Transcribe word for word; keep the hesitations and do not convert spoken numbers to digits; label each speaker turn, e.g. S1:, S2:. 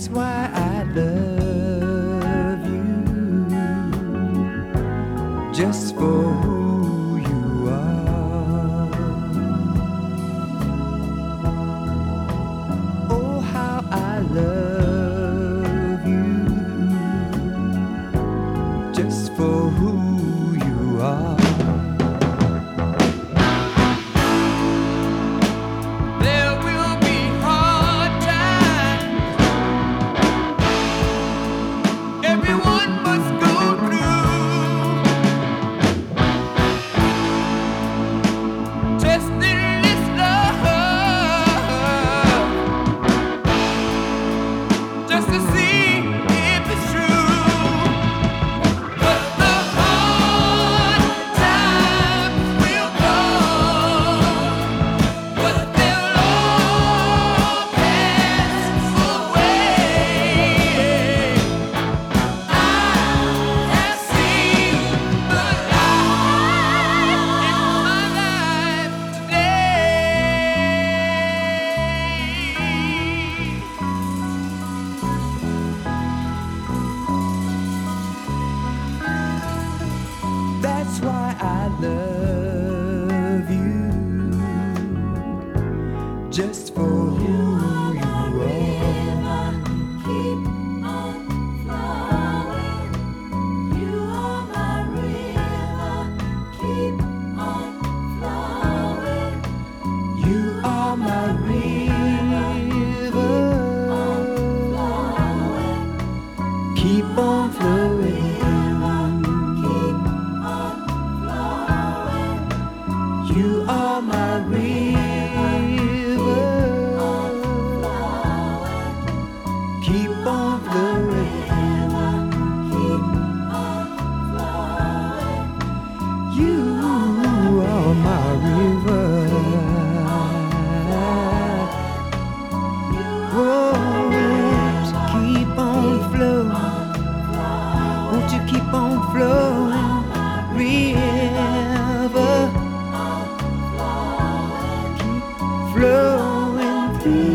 S1: That's why I love you, just for who you are. Oh, how I love you, just for who you are. That's why I love you, just for who you are.
S2: Keep on flowing. You are my river. Keep on flowing.
S1: You are my river. Keep on flowing. You are my river. Keep on flowing. You are my river. Whoa, so keep on flowing. Won't you keep on flowing, river? Flowing through